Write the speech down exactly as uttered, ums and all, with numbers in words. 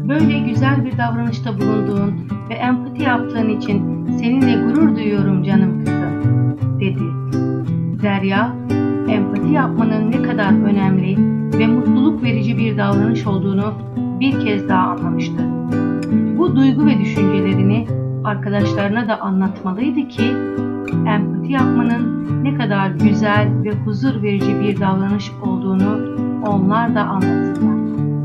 Böyle güzel bir davranışta bulunduğun ve empati yaptığın için seninle gurur duyuyorum canım kızım, dedi. Derya, empati yapmanın ne kadar önemli ve mutluluk verici bir davranış olduğunu bir kez daha anlamıştı. Bu duygu ve düşüncelerini arkadaşlarına da anlatmalıydı ki empati yapmanın ne kadar güzel ve huzur verici bir davranış olduğunu onlar da anlasınlar.